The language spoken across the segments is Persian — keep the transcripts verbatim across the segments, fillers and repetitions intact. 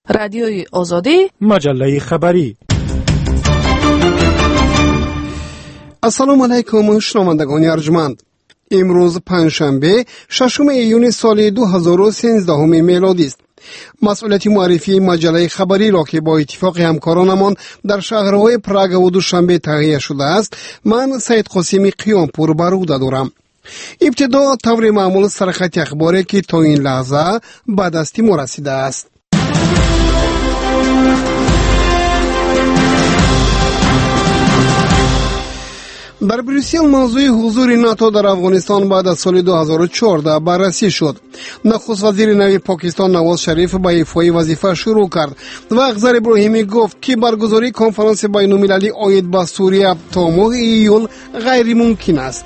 رادیوی آزادی، مجله خبری. السلام علیکم شنوندگان ارجمند. امروز پنجشنبه ششم ایون سال دو هزار و سیزده میلادی است. مسئولیت معرفی مجله خبری را که با اتفاق همکارانمان در شهرهای پراگ و دوشنبه تهیه شده است، من سید قاسمی قیامپور بر عهده دارم. ابتدا طور معمول سرخط اخباری که تا این لحظه به دست ما رسیده است. در بریسل موضوع حضور ناتو در افغانستان بعد از سال دو هزار و چهارده بررسی شد. نخست وزیر نوی پاکستان نواز شریف با ایفای وظیفه شروع کرد و اخضر ابراهیمی گفت که برگزاری کنفرانس بین المللی عاید به سوریه تا ماه ایول غیر ممکن است.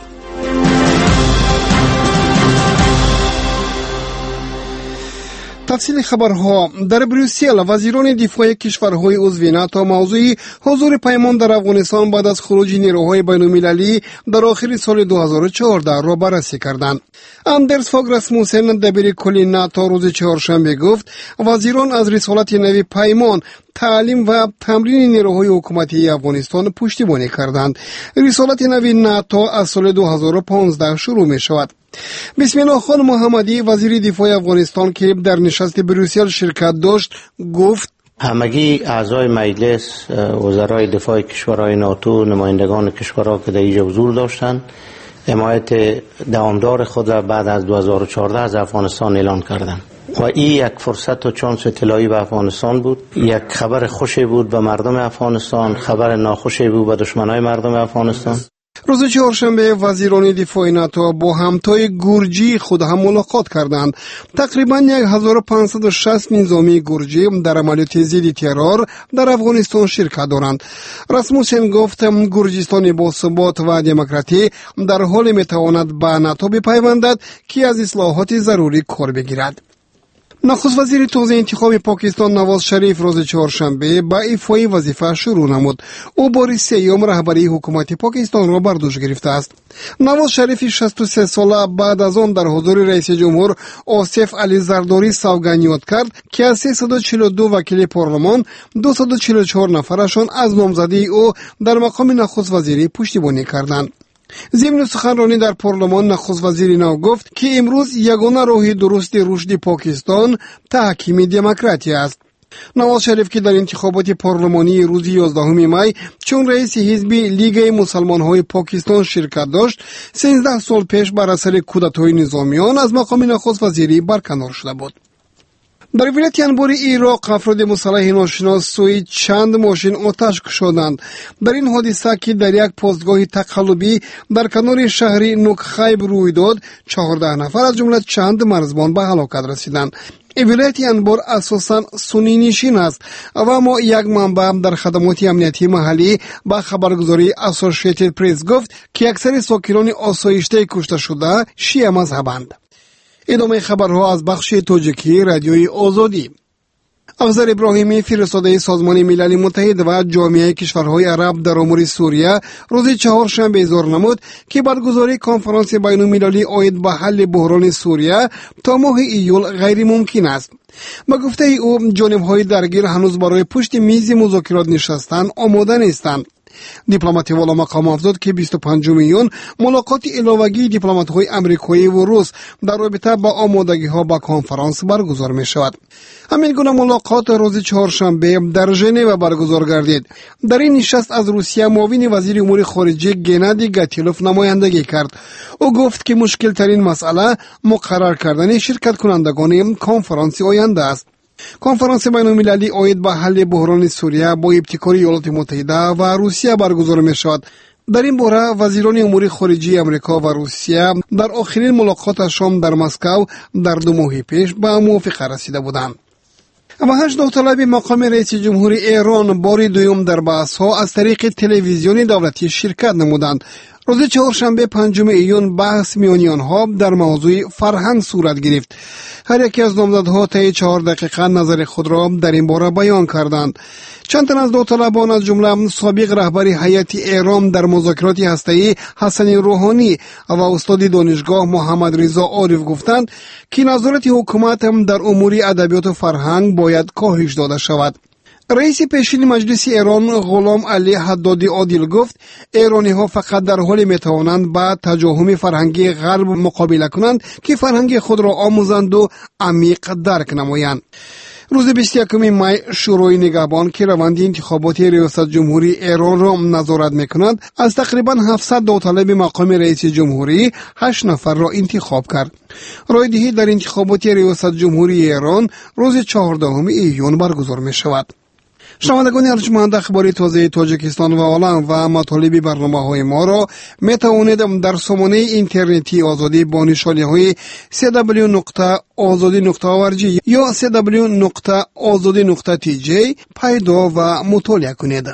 تفصیل خبرها. در بریسل وزیران دفاع کشورهای عضو ناتو موضوع حضور پیمان در افغانستان بعد از خروج نیروهای بین المللی در آخر سال دو هزار و چهارده را بررسی کردند. اندرس فاگ راسموسن دبیر کل ناتو روز چهارشنبه گفت وزیران از رسالت نوی پیمان تعلیم و تمرین نیروهای حکومتی افغانستان پشتیبانی کردند. رسالت نوی ناتو از سال دو هزار و پانزده شروع می شود. بسم الله خان محمدی وزیر دفاع افغانستان که در نشست بریسل شرکت داشت گفت همگی اعضای مجلس، وزرای دفاع کشورهای ناتو، نمایندگان کشورها که در اینجا حضور داشتند حمایت دوامدار خود را بعد از دو هزار و چهارده از افغانستان اعلان کردند و این یک فرصت و چانس اطلاعی به افغانستان بود. یک خبر خوشی بود به مردم افغانستان، خبر ناخوشی بود به دشمنای مردم افغانستان. روز چهارشنبه وزیران دفاع ناتو با همتای گرجی خود هم ملاقات کردند. تقریبا هزار و پانصد و شصت نظامی گرجی در عملیات ضد ترور در افغانستان شرکت دارند. راسموسن گفت گرجستان با ثبات و دموکراتی در حال میتواند به ناتو بپیوندد که از اصلاحات ضروری کار بگیرد. نخست وزیر تازه انتخاب پاکستان نواز شریف روز چهارشنبه با ایفای وظیفه شروع نمود. او بار سیوم رهبری حکومت پاکستان را بر دوش گرفته است. نواز شریف شصت و سه ساله بعد از آن در حضور رئیس جمهور آصف علی زرداری سوگند یاد کرد که از سیصد و چهل و دو وکیل پارلمان دویست و چهل و چهار نفرشان از نامزدی او در مقام نخست وزیری پشتیبانی کردند. ضمن سخنرانی در پارلمان نخست وزیر نو گفت که امروز یگانه راه درست رشد پاکستان تحکیم دموکراسی است. نواز شریف که در انتخابات پارلمانی روز یازدهم می چون رئیس حزب لیگ مسلمان‌های پاکستان شرکت داشت، سیزده سال پیش بر اثر کودتای نظامیان از مقام نخست وزیری برکنار شده بود. در ولایت انبار عراق افراد مسلح ناشناس سوی چند ماشین آتش کشیدند. در این حادثه که در یک پستگاه تقلبی در کنار شهر نوکخیب روی داد، چهارده نفر از جمله چند مرزبان به هلاکت رسیدند. ولایت انبار اساساً سنی نشین است و اما یک منبع در خدمات امنیتی محلی با خبرگزاری اسوسییتد پرس گفت که اکثر ساکنان آسایشته کشته شده شیعه مذهبند. ادامه خبرها از بخش تاجیکی رادیوی آزادی. اخضر ابراهیمی فرستاده سازمان ملل متحد و جامعه کشورهای عرب در امور سوریه روز چهارشنبه اظهار نمود که برگزاری کنفرانس بین المللی عاید به حل بحران سوریه تا ماه ایول غیر ممکن است. با گفته او جانب‌های درگیر هنوز برای پشت میز مذاکرات نشستن آماده نیستند. دیپلمات والا مقام افزود که بیست و پنجم ایون ملاقات علاوگی دیپلمات‌های آمریکایی و روس در رابطه با آمادگی‌ها با کنفرانس برگزار می‌شود. همین گونه ملاقات روز چهارشنبه در ژنو برگزار گردید. در این نشست از روسیه معاون وزیر امور خارجه گنادی گاتیلوف نمایندگی کرد. او گفت که مشکل ترین مسئله مقرر کردن شرکت کنندگان کنفرانس آینده است. کنفرانس بین المللی عاید به حل بحران سوریه با ابتکار ایالات متحده و روسیه برگزار می شود. در این باره وزیران امور خارجه امریکا و روسیه در آخرین ملاقاتشان در مسکو در دو ماه پیش به موافقه رسیده بودند. و هشت داوطلب مقام رئیس جمهور ایران بار دوم در بحث ها از طریق تلویزیون دولتی شرکت نمودند. روز چهارشنبه پنجم ایون بحث میانی آنها در موضوع فرهنگ صورت گرفت. هر یکی از نامزدها طی چهار دقیقه نظر خود را در این باره بیان کردند. چند تن از داوطلبان از جمله سابق رهبر هیئت ایران در مذاکرات هسته‌ای حسن روحانی و استاد دانشگاه محمد رضا عارف گفتند که نظارت حکومت هم در امور ادبیات و فرهنگ باید کاهش داده شود. رئیس پیشین مجلس ایران غلام علی حدادی عادل گفت ایرانی ها فقط در حالی می توانند با تجاهم فرهنگی غرب مقابله کنند که فرهنگ خود را آموزند و عمیق درک نمایند. روز بیست و یکم می شورای نگهبان که روند انتخابات ریاست جمهوری ایران را نظارت میکند از تقریبا هفتصد داوطلب مقام رئیس جمهوری هشت نفر را انتخاب کرد. رایدهی در انتخابات ریاست جمهوری ایران روز چهاردهم ایون برگزار می شود. شنوندگان ارجمند، اخبار تازه تاجیکستان و عالم و مطالب برنامه‌های ما را می توانید در سامانه اینترنتی آزادی با نشانه‌های سی دبلیو نقطه آزادی نقطه او ار جی یا سی دبلیو نقطه آزادی نقطه تی جی پیدا و مطالعه کنید.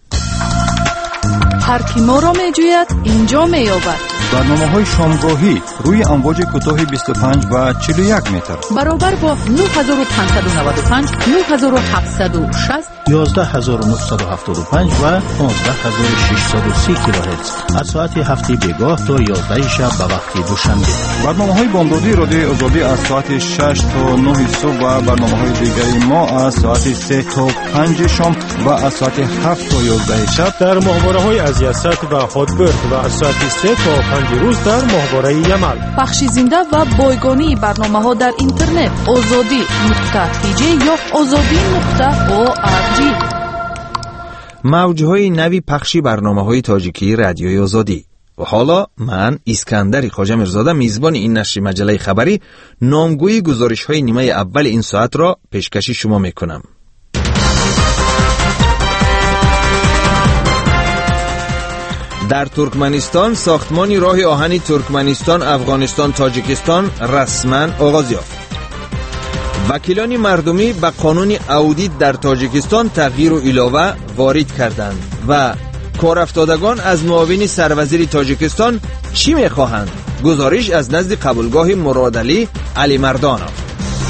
هر کی ما را می جوید اینجا می یابد. برنامه‌های شامگاهی روی امواج کوتاه بیست و پنج و چهل و یک متر برابر با نه هزار و پانصد و نود و پنج، نه هزار و هفتصد و شصت، یازده هزار و نهصد و هفتاد و پنج و پانزده هزار و ششصد و سی کیلوهرتز از ساعت هفت بیگاه تا یازده شب به وقت دوشنبه. برنامه‌های بامدادی رادیو آزادی از ساعت شش تا نه صبح و برنامه‌های دیگری ما از ساعت سه تا پنج شام و از ساعت هفت تا یازده شب در ماهواره‌های از یاست و هادبرد و از ساعت سه تا پنج روز در ماهواره یمل. بخش زنده و بایگانی برنامه‌ها در اینترنت آزادی نقطه تی جی یا آزادی نقطه او ار جی. موجهای نوی پخشی برنامه‌های تاجیکی رادیوی آزادی. و حالا من اسکندر خواجه میرزاده میزبان این نشر مجله خبری نامگوی گزارش‌های نیمه اول این ساعت را پیشکش شما میکنم. در ترکمنستان ساختمان راه آهن ترکمنستان، افغانستان، تاجیکستان رسما آغاز یافت. وکیلان مردمی به قانون اودیت در تاجیکستان تغییر و علاوه وارد کردند و کارافتادگان از معاون سروزیر تاجیکستان چی میخواهند؟ گزارش از نزد قبولگاه مرادعلی علی مردانov.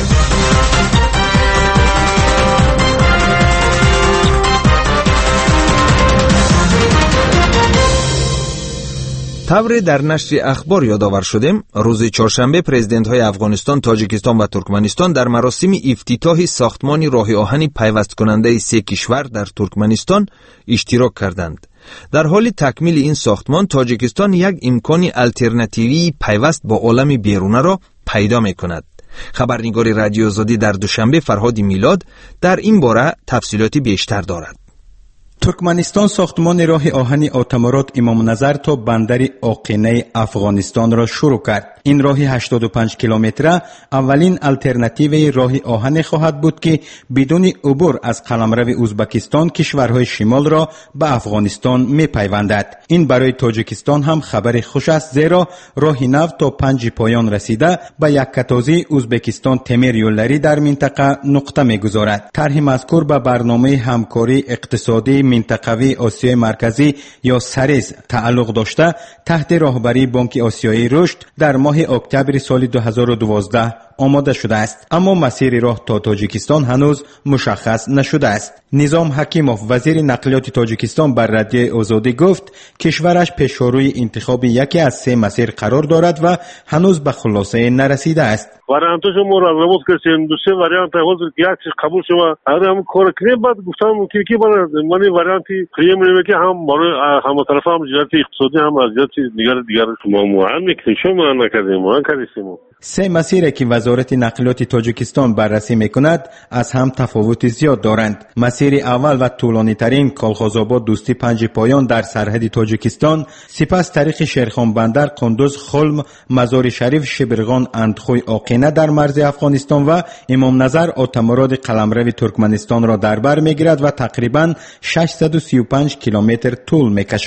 طور در نشر اخبار یادآور شدیم روز چهارشنبه پرزیدنت های افغانستان، تاجیکستان و ترکمنستان در مراسم افتتاح ساختمان راه آهن پیوست کننده سه کشور در ترکمنستان اشتراک کردند. در حال تکمیل این ساختمان تاجیکستان یک امکان الटरनेटिوی پیوست با عالم بیرونه را پیدا می کند. خبرنگار رادیو آزادی در دوشنبه فرهاد میلاد در این باره تفصیلات بیشتر دارد. ترکمنستان ساختمان راه آهن آتمارات امام نظر تا بندر آقینه افغانستان را شروع کرد. این راه هشتاد و پنج کیلومتره اولین الटरनेटिوی راه آهن خواهد بود که بدون عبور از قلمرو ازبکستان کشورهای شمال را به افغانستان می پیوندد. این برای تاجیکستان هم خبر خوش است، زیرا راه نو تا پنج پایان رسیده به یک کتازی ازبکستان تمیر یولری در منطقه نقطه می گذارد. طرح مذکور به برنامه همکاری اقتصادی منطقوی آسیای مرکزی یا سریز تعلق داشته تحت راهبری بانک آسیایی رشد در ماه اکتبر سال دو هزار و دوازده آماده شده است، اما مسیر راه تا تاجیکستان هنوز مشخص نشده است. نظام حکیموف وزیر نقلیات تاجیکستان بر رادیو آزادی گفت کشورش پیشروی انتخاب یکی از سه مسیر قرار دارد و هنوز به خلاصه نرسیده است. وارانتوش ما разработка کردیم دو سه وریانت حاضر کردیم قبول شما اگر هم کار کنیم بعد گفتم که کی برای من وریانتی پریمیوم که هم برای هم طرف هم جهت اقتصادی هم از جهت دیگر دیگر ما معین میکنیم شما نکردیم ما کردیم. سه مسیری که وزارت نقلیات تاجیکستان بررسی میکند از هم تفاوت زیاد دارند. مسیر اول و طولانی ترین کالخازآباد دوستی پنج پایان در سرحد تاجیکستان، سپس طریق شیرخان بندر، قندوز، خلم، مزار شریف، شبرغان، اندخوی، آقینه در مرز افغانستان و امام نظر آتماراد قلمرو ترکمنستان را در بر میگیرد و تقریبا ششصد و سی و پنج کیلومتر طول میکشد.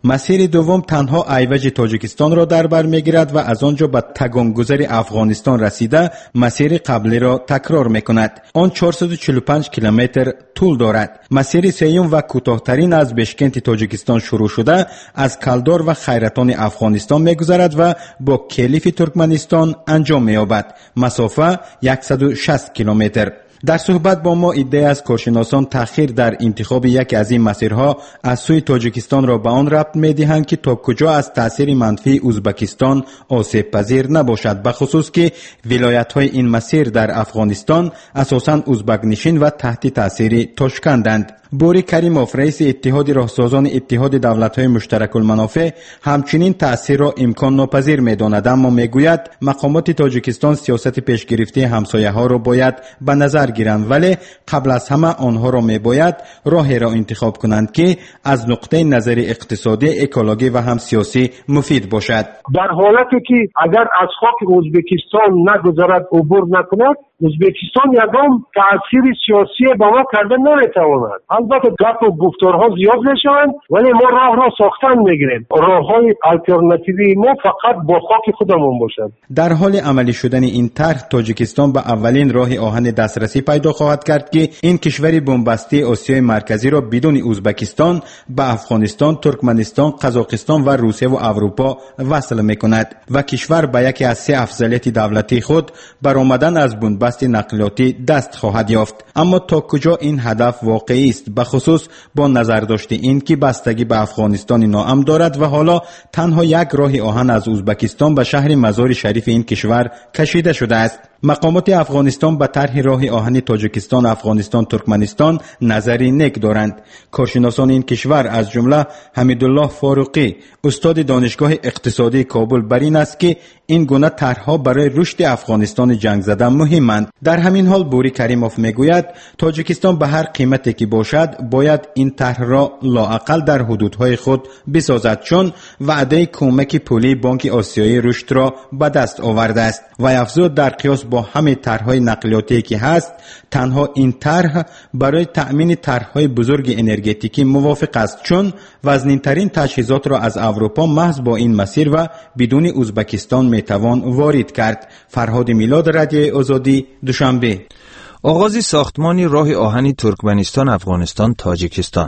مسیر دوم تنها ایوج تاجیکستان را در بر میگیرد و از آنجا به تگانگذر افغانستان رسیده مسیر قبلی را تکرار میکند. آن چهارصد و چهل و پنج کیلومتر طول دارد. مسیر سوم و کوتاه‌ترین از بشکنت تاجیکستان شروع شده از کلدار و خیرتان افغانستان میگذرد و با کلیف ترکمنستان انجام می‌یابد. مسافت صد و شصت کیلومتر. در صحبت با ما ایده از کارشناسان تأخیر در انتخاب یکی از این مسیرها از سوی تاجیکستان را به آن ربط می‌دهند که تا کجا از تأثیر منفی ازبکستان آسیب پذیر نباشد، به خصوص که ولایت‌های این مسیر در افغانستان اساساً ازبک نشین و تحت تأثیر تاشکندند. بوری کریموف رئیس اتحاد راهسازان اتحاد دولت‌های مشترک المنافع همچنین تأثیر را امکان ناپذیر می‌داند، اما میگوید مقامات تاجیکستان سیاست پیش گرفته همسایه‌ها را باید به نظر گیرند، ولی قبل از همه آنها را میباید راهی را انتخاب کنند که از نقطه نظر اقتصادی، اکولوژی و هم سیاسی مفید باشد. در حالتی که اگر از خاک ازبکستان نگذرد، عبور نکند، ازبکستان یکم تأثیر سیاسی با ما کرده نمیتواند. البته گپ و گفتارها زیاد میشوند، ولی ما راه را ساختن میگیریم. راههای آلترناتیوی ما فقط با خاک خودمون باشد. در حال عملی شدن این طرح تاجیکستان به اولین راه آهن دسترسی پیدا خواهد کرد که این کشور بنبسته آسیای مرکزی را بدون ازبکستان به افغانستان، ترکمنستان، قزاقستان و روسیه و اروپا وصل میکند و کشور به یکی از سه افضلیت دولتی خود برآمدن از بنبست نقلیاتی دست خواهد یافت. اما تا کجا این هدف واقعی است، به خصوص با نظر داشته این که بستگی به افغانستان ناام دارد و حالا تنها یک راه آهن از ازبکستان به شهر مزار شریف این کشور کشیده شده است. مقامات افغانستان به طرح راه آهن تاجیکستان، افغانستان، ترکمنستان نظری نیک دارند. کارشناسان این کشور از جمله حمیدالله فاروقی استاد دانشگاه اقتصادی کابل بر این است که این گونه طرح‌ها برای رشد افغانستان جنگ زده مهمند. در همین حال بوری کریموف میگوید تاجیکستان به هر قیمتی که باشد باید این طرح را لااقل در حدودهای خود بسازد، چون وعده کمک پولی بانک آسیایی رشد را به دست آورده است و افزود در قیاس با همه طرح‌های نقلیاتی که هست، تنها این طرح برای تأمین طرح‌های بزرگ انرژتیکی موافق است، چون وزن‌ترین تجهیزات را از اروپا محض با این مسیر و بدون ازبکستان میتوان وارد کرد. فرهاد میلاد، رادیو آزادی، دوشنبه. آغاز ساختمان راه آهن ترکمنستان، افغانستان، تاجیکستان.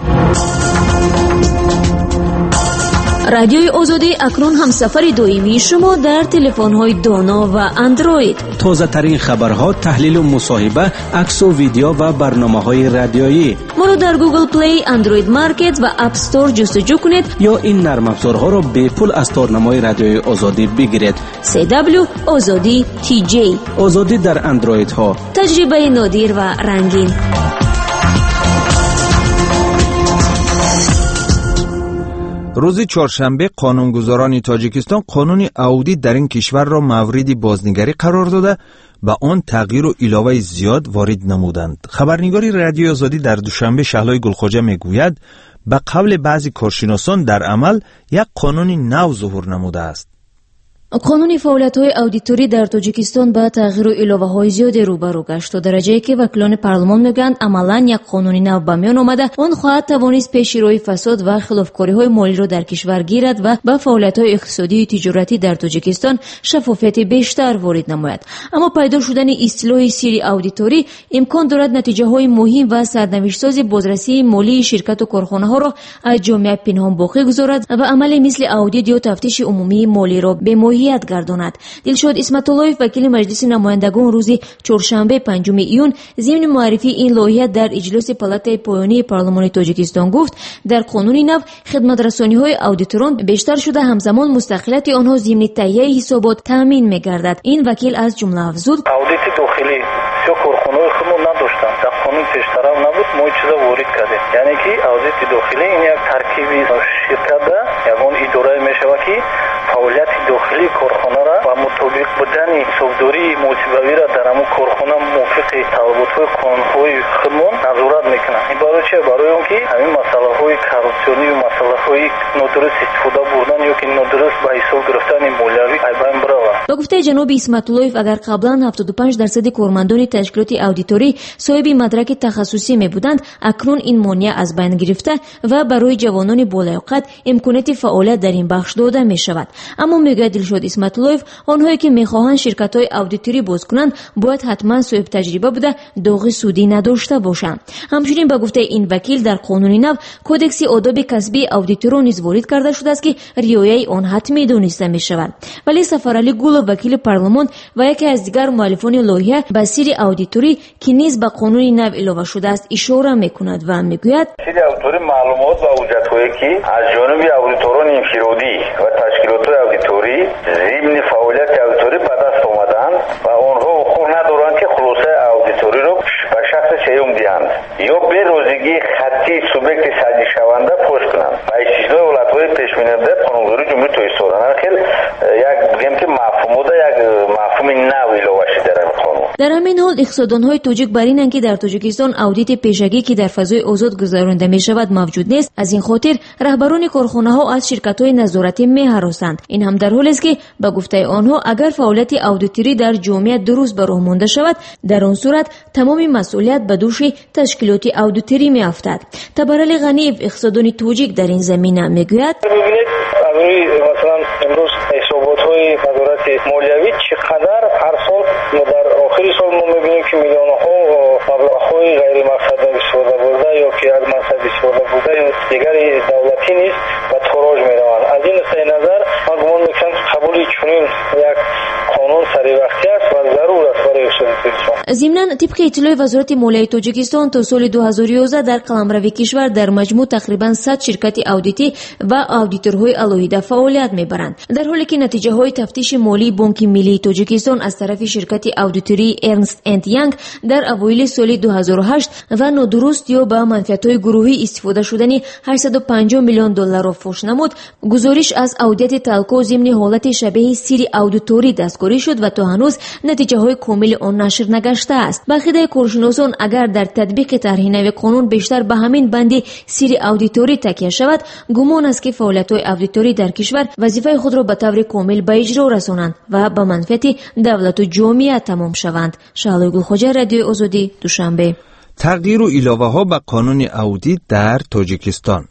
رادیوی آزادی اکنون هم سفر دائمی شما در تلفن‌های دانا و اندروید. تازه ترین خبرها، تحلیل و مصاحبه، عکس و ویدیو و برنامه‌های رادیویی. ما رو در گوگل پلی، اندروید مارکت و اپ استور جستجو کنید یا این نرم افزارها را به پول از تارنمای رادیوی آزادی بگیرید. سی دبلیو آزادی تی جی. آزادی در اندروید ها. تجربه نادر و رنگین. روز چهارشنبه قانونگذاران تاجیکستان قانون اودی در این کشور را مورد بازنگری قرار داده و آن تغییر و علاوه زیاد وارد نمودند. خبرنگار رادیو آزادی در دوشنبه شهلای گلخواجه میگوید به قول بعضی کارشناسان در عمل یک قانون نو ظهور نموده است. قانون فعالیت‌های اودیتوری در تاجیکستان با تغییر و علاوه‌های زیادی روبرو گشت تا درجه‌ای که وکلان پارلمان میگویند عملاً یک قانون نو به میان آمده. آن خواهد توانست پیشروی فساد و خلافکاری‌های مالی را در کشور گیرد و به فعالیت‌های اقتصادی و تجارتی در تاجیکستان شفافیت بیشتر وارد نماید. اما پیدا شدن اصطلاح سری اودیتوری امکان دارد نتیجه‌های مهم و سرنوشت‌ساز بازرسی مالی شرکت و کارخانه‌ها را از جامعه پنهان باقی گذارد و عمل مثل اودیت یا تفتیش عمومی مالی را به ماهیت گرداند. دلشاد اسمت‌اللهی وکیل مجلس نمایندگان روز چهارشنبه پنجم ایون ضمن معرفی این لایحه در اجلاس پالاتای پایانی پارلمان تاجیکستان گفت در قانون نو خدمت‌رسانی‌های اودیتوران بیشتر شده همزمان مستقلیت آنها ضمن تهیه حسابات تامین می‌گردد. این وکیل از جمله افزود اودیت داخلی سه کارخانه خودمون نداشتن، در قانون پیشتر نبود، ما چیزا وارد کردیم. یعنی که اودیت داخلی این یک ترکیبی شرکت یگان اداره میشود که فعالیت داخلی کارخانه را و مطابق بودن حسابداری موجبی را در همون کارخانه موافق طلبات‌های قانون‌های خودمون نظارت میکنند. این برای چه؟ برای اون که همین مسائل‌های کارپسیونی و مسائل‌های نادرست استفاده بردن یا که نادرست به حساب گرفتن مالیوی ایبان برود. با گفته جناب اسمت‌اللهیف اگر قبلا هفتاد و پنج درصد کارمندان تشکیلات آدیتوری صاحب مدرک تخصصی می بودند، اکنون این مانع از بین گرفته و برای جوانان بالیاقت امکانات فعالیت در این بخش داده می شود. اما میگه دلشاد اسمت‌اللهیف آنهایی که میخواهند شرکت های آدیتوری باز کنند باید حتما صاحب تجربه بوده، داغ سودی نداشته باشند. همچنین با گفته این وکیل در قانون نو کودکس آداب کسبی آدیتوران نیز وارد کرده شده است که رعایت آن حتمی دانسته می شود. ولی سفرعلی گل وکیل پارلمان و یکی از دیگر مؤلفان لایحه به سری آدیتوری که نیز به قانون نو اضافه شده است اشاره میکند و میگوید سری آدیتوری معلومات و حجت‌هایی که از جانب آدیتوران انفرادی و تشکیلات آدیتوری ضمن فعالیت آدیتوری به دست آمدند و آنها حقوق ندارند که خلاصه آدیتوری را به شخص سیوم دهند یا به روزگی خطی سوبیکت سازی شونده پوش کنند. با استثنای حالت‌های پیش بیننده قانونگذاری جمهوری اسلامی خیلی یک بگیم که مفهوم ده یک مفهوم نوی اضافه شده در قانون. در همین حال اقتصاددان‌های تاجیک بر اینند که در تاجیکستان آدیت پیشگی که در فضای آزاد گذرانده می شود موجود نیست. از این خاطر رهبران کارخانه‌ها از شرکت‌های نظارتی می‌هراسند. این هم در حالی است که به گفته آنها اگر فعالیت آدیتوری در جامعه درست به راه مانده شود، در آن صورت تمام مسئولیت به دوش تشکیلات آدیتوری می‌افتد. تبرعلی غنیف اقتصاددان تاجیک در این زمینه میگوید ببینید مثلا امروز حسابات‌های نظارت مالیوی چقدر هر سال در آخر سال ما می‌بینیم که میلیون‌ها مبلغ‌های غیر مقصدی استفاده برده یا که از مقصد استفاده برده یا دیگر دولتی نیست و تاراج می‌روند. از این نقطه نظر من گمان می‌کنم قبول چنین یک قانون سری وقتی است و ضرور است برای تاجیکستان. ضمناً طبق اطلاع وزارت مالیه تاجیکستان تا سال دو هزار و یازده در قلمرو کشور در مجموع تقریباً صد شرکت آدیتی و آدیتورهای علاوه فعالیت می‌برند، در حالی که نتیجه های تفتیش مالی بانک ملی تاجیکستان از طرف شرکت آدیتوری ارنست اند یانگ در اوایل سال دو هزار و هشت و نادرست یا به منفعت‌های گروهی استفاده شدنی هشتصد و پنجاه میلیون دلار را فاش نمود. گزارش از اودیت تلکو ضمن حالت شبیه سری آدیتوری دستکاری شد و تا هنوز نتیجه های کامل آن نشر نگشته است. بخیده کارشناسان اگر در تطبیق طرح نو قانون بیشتر به همین بندی سری آدیتوری تکیه شود، گمان است که فعالیت‌های آدیتوری در کشور وظیفه خود را به طور کامل به اجرا رسانند و به منفعت دولت و جامعه تمام شوند. شعله گلخوجه، رادیو آزادی، دوشنبه. تغییر و علاوه ها به قانون آدیت در تاجیکستان.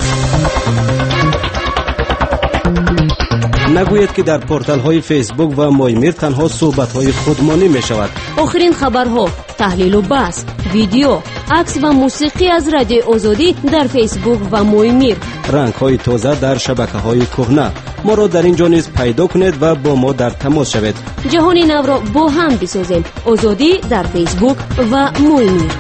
نگوید که در پورتال های فیسبوک و مایمیر تنها صحبت های خودمانی می شود. آخرین خبرها، تحلیل و بحث، ویدیو، عکس و موسیقی از رادیو آزادی در فیسبوک و مایمیر. رنگ های تازه در شبکه های کهنه. ما را در اینجا نیز پیدا کنید و با ما در تماس شوید. جهان نو را با هم بسازیم. آزادی در فیسبوک و مایمیر.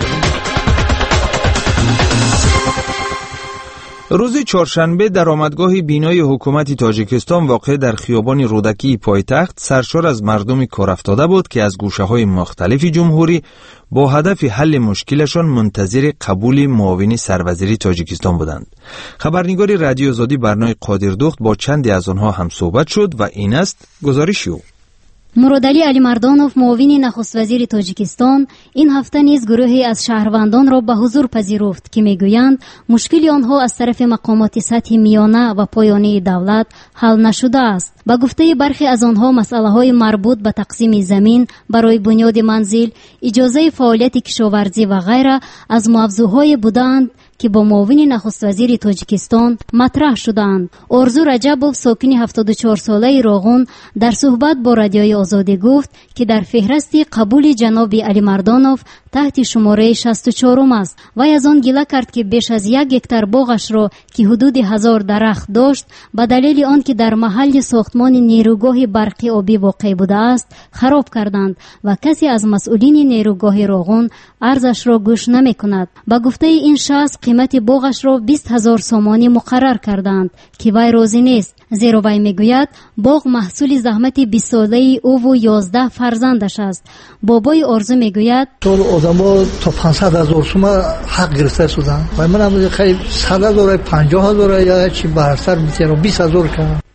روز چهارشنبه درآمدگاه بینای حکومت تاجیکستان واقع در خیابان رودکی پایتخت سرشار از مردم کار افتاده بود که از گوشه‌های مختلف جمهوری با هدف حل مشکلشان منتظر قبول معاون سروزیری تاجیکستان بودند. خبرنگار رادیو آزادی برنای قادردخت با چندی از آنها هم صحبت شد و این است گزارش او. مرادعلی علیمردانوف معاون نخست وزیر تاجیکستان این هفته نیز گروهی از شهروندان را به حضور پذیرفت که میگویند مشکل آنها از طرف مقامات سطح میانه و پایانی دولت حل نشده است. با گفته برخی از آنها مسئله های مربوط به تقسیم زمین برای بنیاد منزل، اجازه فعالیت کشاورزی و غیره از موضوعهای بودند که با معاون نخست وزیر تاجیکستان مطرح شدند. آرزو رجبوف ساکن هفتاد و چهار ساله راغون در صحبت با رادیوی آزادی گفت که در فهرست قبول جناب علیمردانوف تحت شماره شصت و چهار است. وی از آن گله کرد که بیش از یک هکتار باغش را که حدود هزار درخت داشت به دلیل آن که در محل ساختمان نیروگاه برقی آبی واقع بوده است خراب کردند و کسی از مسئولین نیروگاه راغون ارزش را گوش نمی کند. با گفته این شخص قیمت باغش را بیست هزار سامانی مقرر کردند که وی راضی نیست، زیرا وی میگوید باغ محصول زحمت بیست ساله او و یازده فرزندش است. بابای آرزو میگوید طول آدما تا پانصد هزار سوم حق گرفته شدن و من هم خیلی صد هزار پنجاه هزار یا چی بر سر میتونم بیست هزار کنم.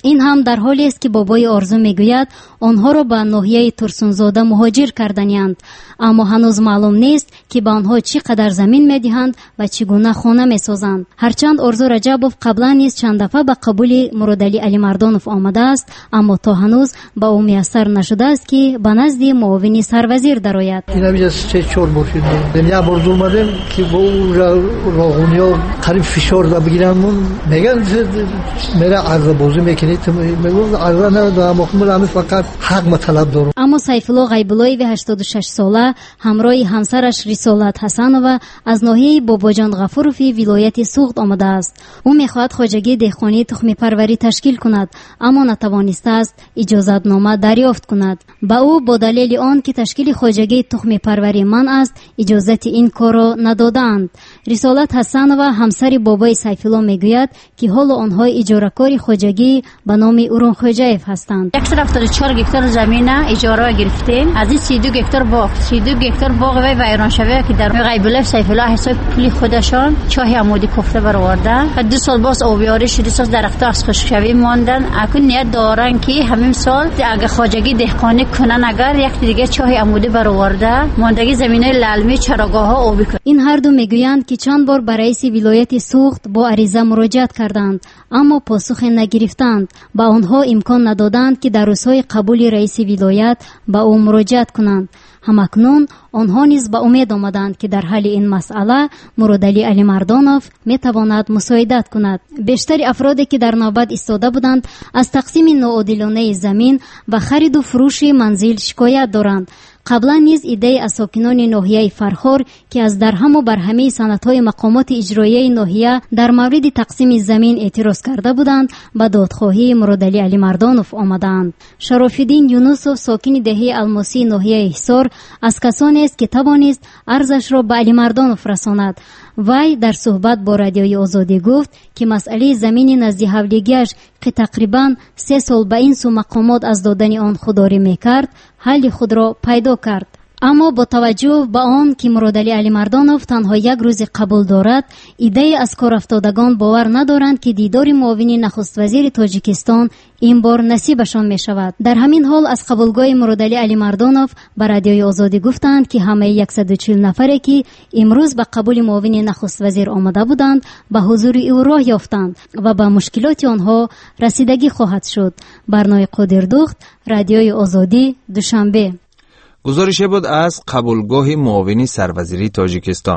این هم در حالی است که بابای آرزو میگوید آنها را به ناحیه ترسونزاده مهاجر کردنی‌اند، اما هنوز معلوم نیست که به آنها چقدر زمین میدهند و چگونه خانه میسازند. هرچند آرزو رجبوف قبلا نیز چند دفعه به قبول مرادعلی علیمردانوف آمده است، اما تا هنوز به او میسر نشده است که به نزد معاون سروزیر درآید. اینا بیش از سه چهار بار شده. یک بار اومدم که با اون راغونیا قریب فشار دا بگیرن، میگن میره عرض بازی میکنید، میگم عرض ندارم، من فقط حق مطلب دارم. اما سیف الله غیب‌اللهی و هشتاد و شش ساله همراه همسرش رسالت حسنова از ناحیه باباجان غفوروفی ولایت سوخت آمده است. او میخواهد خواجگی دهقانی تخم پروری تشکیل کند، اما نتوانسته است اجازت نامه دریافت کند. با او با دلیل آن که تشکیل خواجگی تخم پروری من است اجازت این کار را ندادند. رسالت حسنова همسر بابای سیف الله میگوید که حال آنها اجاره‌کار خواجگی به نام اورون خوجایف هستند. صد و هفتاد و چهار گکتار زمین اجاره گرفتیم. از این سی و دو گکتار باغ سی و دو گکتار باغ وی ویران شده که در غیب‌الله سیف الله حساب پولی خودشان چاه عمودی کوفته برآورده. دو سال باز آبیاری شده، سال درخت‌ها از خشکشوی ماندن. اکنون نیت دارن که همین سال اگه خواجگی دهقانی کنن، اگر یک دیگه چاه عمودی برآورده ماندگی زمینه للمی چراگاه‌ها آبی کنند. این هر دو میگویند که چند بار برای رئیس ولایت سوخت با عریضه مراجعت کردند، اما پاسخ نگرفتند. با آنها امکان ندادند که در روزهای قبول رئیس ولایت با او مراجعت کنند. همکنون آنها نیز به امید آمدند که در حل این مسئله مرادعلی علیمردانوف میتواند مساعدت کند. بیشتر افرادی که در نوبت ایستاده بودند از تقسیم ناعادلانه زمین و خرید و فروش منزل شکایت دارند. قبلا نیز ایده از ساکنان ناحیه فرخار که از درهم و برهمه سندهای مقامات اجرایی ناحیه در مورد تقسیم زمین اعتراض کرده بودند به دادخواهی مرادعلی علیمردانوف آمدند. شراف‌الدین یونسوف ساکن دهه الماسی ناحیه حصار از کسانی است که توانست عرضش را به علیمردانوف رساند. وی در صحبت با رادیوی آزادی گفت که مسئله زمین نزد حولیگیش که تقریباً سه سال به این سو مقامات از دادن آن خودداری میکرد حل خود را پیدا کرد. اما با توجه به آن که مرادعلی علیمردانوف تنها یک روز قبول دارد، ایده از کار افتادگان باور ندارند که دیدار معاون نخست وزیر تاجیکستان این بار نصیبشان می شود. در همین حال از قبولگاه مرادعلی علیمردانوف به رادیوی آزادی گفتند که همه صد و چهل نفری که امروز به قبول معاون نخست وزیر آمده بودند به حضور او راه یافتند و به مشکلات آنها رسیدگی خواهد شد. برنامه قادردوخت، رادیوی آزادی، دوشنبه. گزارش بود از قبولگاه معاون سروزیری تاجیکستان.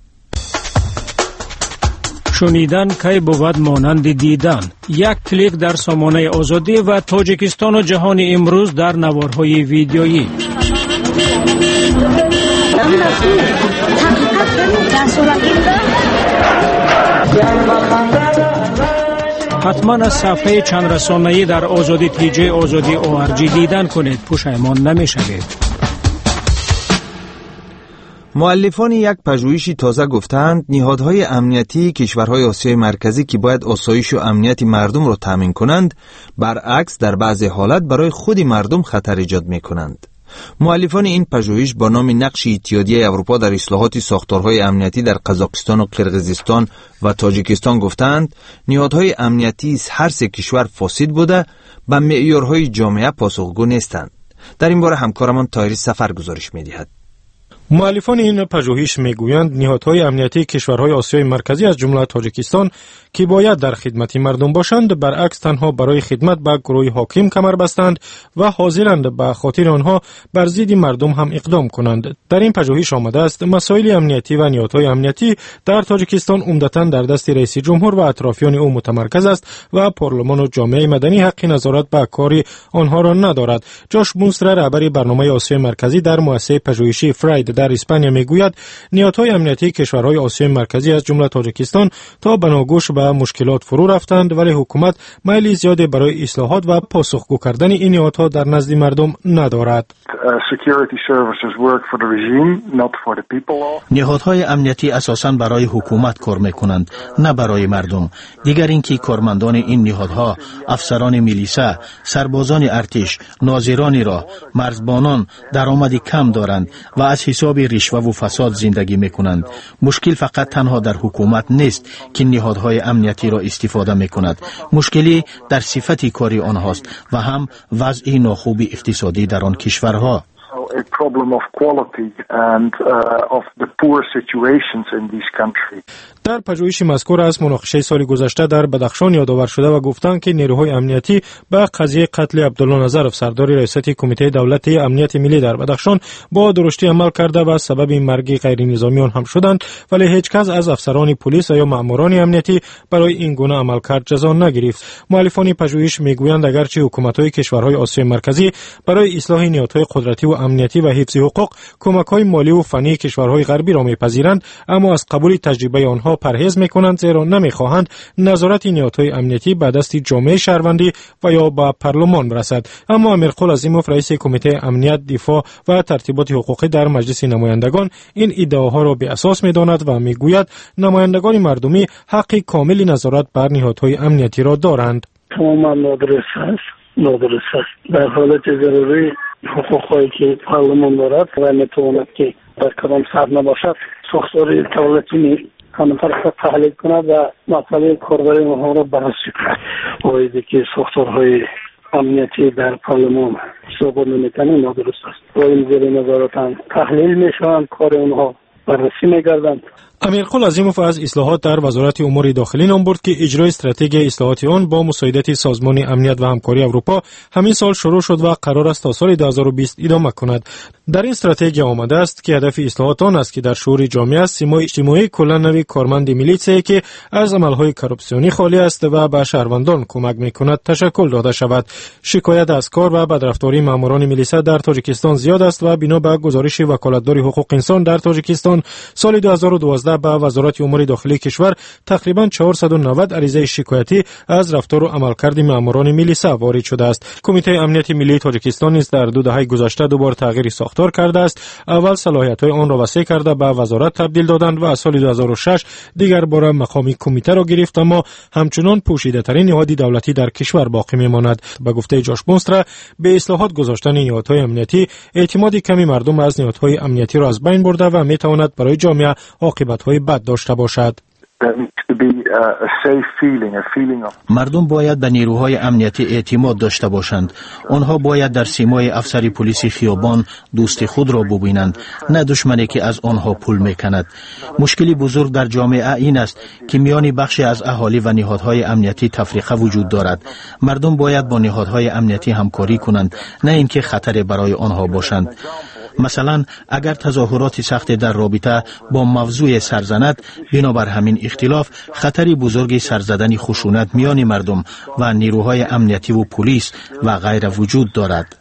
شنیدن کی بود مانند دیدن. یک کلیک در سامانه آزادی و تاجیکستان و جهان امروز در نوارهای ویدیویی. حتما از صفحه چند رسانه‌ای در آزادی تی جی آزادی او آر جی دیدن کنید، پشیمان نمی‌شوید. مؤلفان یک پژوهشی تازه گفتند نهادهای امنیتی کشورهای آسیای مرکزی که باید آسایش و امنیت مردم را تامین کنند، برعکس در بعضی حالت برای خود مردم خطر ایجاد می‌کنند. مؤلفان این پژوهش با نام نقش اتحادیه اروپا در اصلاحات ساختارهای امنیتی در قزاقستان و قرقیزستان و تاجیکستان گفتند نهادهای امنیتی هر سه کشور فاسد بوده به معیارهای جامعه پاسخگو نیستند. در این باره همکارمان طاهر سفر گزارش می‌دهد. مؤلفان این پژوهش میگویند نهادهای امنیتی کشورهای آسیای مرکزی از جمله تاجیکستان که باید در خدمت مردم باشند، برعکس تنها برای خدمت به گروه حاکم کمر بستند و حاضرند به خاطر آنها بر ضد مردم هم اقدام کنند. در این پژوهش آمده است مسائل امنیتی و نهادهای امنیتی در تاجیکستان عمدتاً در دست رئیس جمهور و اطرافیان او متمرکز است و پارلمان و جامعه مدنی حق نظارت به کار آنها را ندارد. جاش بونستر، رهبر برنامه آسیای مرکزی در مؤسسه پژوهشی فراید در اسپانیا میگوید نهادهای امنیتی کشورهای آسیای مرکزی از جمله تاجیکستان تا بناگوش به مشکلات فرو رفتند، ولی حکومت میل زیادی برای اصلاحات و پاسخگو کردن این نهادها در نزد مردم ندارد. نهادهای امنیتی اساساً برای حکومت کار میکنند، نه برای مردم. دیگر اینکه کارمندان این نهادها، افسران میلیسا، سربازان ارتش، ناظران راه، مرزبانان درآمدی کم دارند و از حساب حساب رشوه و فساد زندگی میکنند. مشکل فقط تنها در حکومت نیست که نهادهای امنیتی را استفاده میکند. مشکلی در صفت کاری آنهاست و هم وضع ناخوب اقتصادی در آن کشورها. A problem of quality and uh, of the poor situations in these countries. در پژوهش مذکور از مناقشه سال گذشته در بدخشان یادآور شده و گفتند که نیروهای امنیتی به قضیه قتل عبدالله نظرف سردار ریاست کمیته دولتی امنیت ملی در بدخشان با درشتی عمل کرده و سبب مرگ غیر نظامیان هم شدند، ولی هیچ کس از افسران پلیس یا ماموران امنیتی برای این گونه عملکرد جزا نگرفت. مؤلفان پژوهش میگویند اگرچه حکومت‌های کشورهای آسیای مرکزی برای اصلاح نیازهای قدرتی و امنیتی و حفظ حقوق کمک‌های مالی و فنی کشورهای غربی را می‌پذیرند، اما از قبول تجربه آنها پرهیز می‌کنند، زیرا نمی‌خواهند نظارت نیازهای امنیتی به دست جامعه شهروندی و یا به پارلمان برسد. اما امیرقلی عظیموف رئیس کمیته امنیت، دفاع و ترتیبات حقوقی در مجلس نمایندگان این ادعاها را به اساس می‌داند و می‌گوید نمایندگان مردمی حق کامل نظارت بر نهادهای امنیتی را دارند. تماما نادرست است، نادرست است. در حالت ضروری حقوقی که پارلمان دارد و میتواند که در کدام سر نباشد ساختار دولتی همه طرف تحلیل کند و مسئله کاربری آنها را بررسی کند. وایدی که ساختارهای امنیتی در پارلمان ثابت نمیکنه نادرست است. و این زیر نظارت تحلیل میشوند، کار آنها بررسی میگردند. امیرقلی عظیموف از اصلاحات در وزارت امور داخلی نام برد که اجرای استراتژی اصلاحات آن با مساعدت سازمان امنیت و همکاری اروپا همین سال شروع شد و قرار است تا سال دو هزار و بیست ادامه کند. در این استراتژی آمده است که هدف اصلاحات آن است که در شعور جامعه سیمای اجتماعی کلا نوی کارمند میلیته که از عملهای کراپسیونی خالی است و به شهروندان کمک میکند تشکل داده شود. شکایت از کار و بدرفتاری ماموران میلیسه در تاجیکستان زیاد است و بنا به گزارش وکالتدار حقوق انسان در تاجیکستان سال دو هزار و دوازده به وزارت امور داخلی کشور تقریبا چهارصد و نود عریضه شکایتی از رفتار و عملکرد ماموران میلیسه وارد شده است. کمیته امنیت ملی تاجیکستان نیز در دو دهه گذشته دوباره تغییر ساختار کرده است. اول صلاحیت‌های آن را وسیع کرده به وزارت تبدیل دادند و از سال دو هزار و شش دیگر بار مقام کمیته را گرفت، اما همچنان پوشیده‌ترین نهاد دولتی در کشور باقی می‌ماند. به گفته جاش بونسترا به اصلاحات گذاشتن نهادهای امنیتی اعتماد کمی مردم از نهادهای امنیتی را از بین برده و می‌تواند برای جامعه عاقبت‌های بد داشته باشد. مردم باید به نیروهای امنیتی اعتماد داشته باشند. آنها باید در سیمای افسر پلیس خیابان دوست خود را ببینند، نه دشمنی که از آنها پول میکند. مشکلی بزرگ در جامعه این است که میان بخشی از اهالی و نهادهای امنیتی تفریقه وجود دارد. مردم باید با نهادهای امنیتی همکاری کنند، نه اینکه خطر برای آنها باشند. مثلا اگر تظاهرات سخت در رابطه با موضوع سرزند، بنابر همین اختلاف خطری بزرگ سرزدن خشونت میان مردم و نیروهای امنیتی و پلیس و غیره وجود دارد.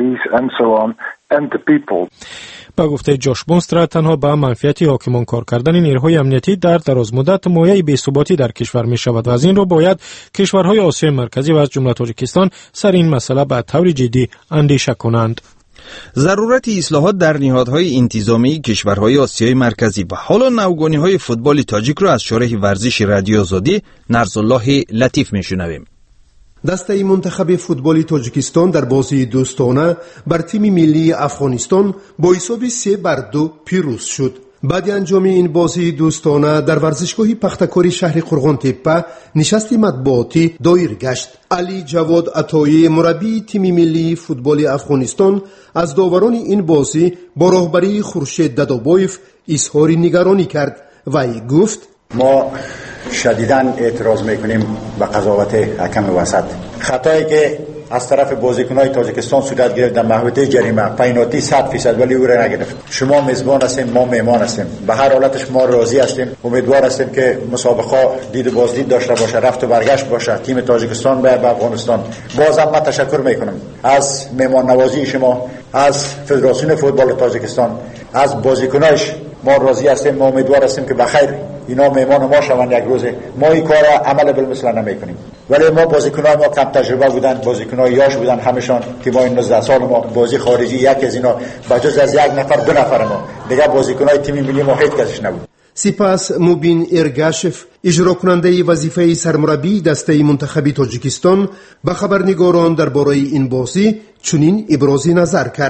با گفته جاش بونسترا تنها با منفیت حاکمان کار کردن نیروهای امنیتی در دراز مدت مایه بی‌ثباتی در کشور می شود و از این رو باید کشورهای آسیای مرکزی و از جمله تاجیکستان سر این مسئله به طور جدی اندیشه کنند. ضرورت اصلاحات در نهادهای انتظامی کشورهای آسیای مرکزی و حالا نوگانی‌های فوتبال تاجیک را از شارح ورزش رادیو آزادی نرزالله لطیف میشنویم. دسته منتخب فوتبال تاجیکستان در بازی دوستانه بر تیم ملی افغانستان با حساب سه بر دو پیروز شد. بعد انجام این بازی دوستانه در ورزشگاه پختکاری شهر قرغان تپه نشست مطبوعاتی دایر گشت. علی جواد عطایی مربی تیم ملی فوتبال افغانستان از داوران این بازی با راهبری خورشید ددابایف اظهار نگرانی کرد و ای گفت: ما شدیداً اعتراض میکنیم به قضاوت حکم وسط. خطایی که از طرف بازیکن‌های تاجیکستان صورت گرفت در محوطه جریمه پنالتی صد درصد ولی او را نگرفت. شما میزبان هستیم، ما مهمان هستیم. به هر حالتش ما راضی هستیم. امیدوار هستیم که مسابقه دید و بازدید داشته باشه، رفت و برگشت باشه. تیم تاجیکستان به افغانستان. بازم من تشکر میکنم از مهمان نوازی شما، از فدراسیون فوتبال تاجیکستان، از بازیکنایش. ما راضی هستیم، ما امیدوار هستیم که بخیر اینا مهمان ما شوند یک روزه. ما این کار عمل بالمثل نمیکنیم، ولی ما بازیکنان ما کم تجربه بودن، بازیکنای یاش بودن، همشون تیمای نوزده سال ما بازی خارجی یک از اینا بجز از یک نفر دو نفر ما دیگه بازیکنای تیم ملی ما هیچ کسش نبود. سپس موبین ارگاشف اجرا کننده وظیفه سرمربی دسته منتخب تاجیکستان به خبرنگاران درباره این بازی چنین ابراز نظر کرد: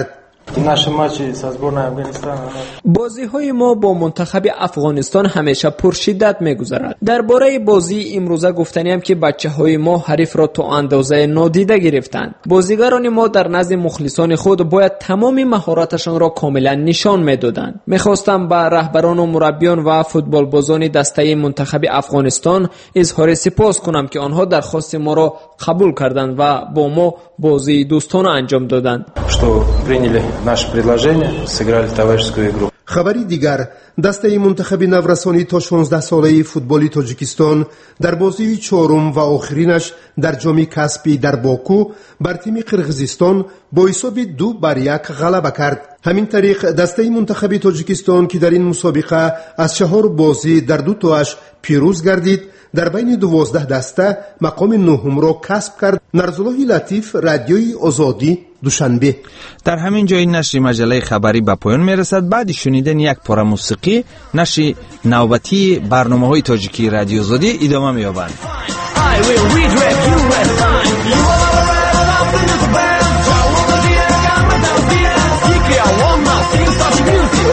بازی های ما با منتخب افغانستان همیشه پرشدت میگذرد. درباره بازی امروزه گفتنیم که بچه های ما حریف را تا اندازه نادیده گرفتند. بازیگران ما در نزد مخلصان خود باید تمام مهارتشان را کاملا نشان میدادند. میخواستم به رهبران و مربیان و فوتبال بازان دسته منتخب افغانستان اظهار سپاس کنم که آنها درخواست ما را قبول کردند و با ما بازی دوستانه انجام دادند. наше предложение, сыграли товарищескую игру. خبری دیگر، دسته منتخب نورسانی تا شانزده ساله فوتبال تاجیکستان در بازی چهارم و آخرینش در جام کسپی در باکو بر تیم قرقیزستان با حساب دو بر یک غلبه کرد. همین طریق دسته منتخب تاجیکستان که در این مسابقه از چهار بازی در دو تاش پیروز گردید، در بین دوازده دسته مقام نهم را کسب کرد. نرزالله لطیف، رادیوی آزادی، دوشنبه. در همین جای نشر مجله خبری به پایان میرسد. بعد شنیدن یک پاره موسیقی نشر نوبتی برنامه‌های تاجیکی رادیو آزادی ادامه می‌یابد. I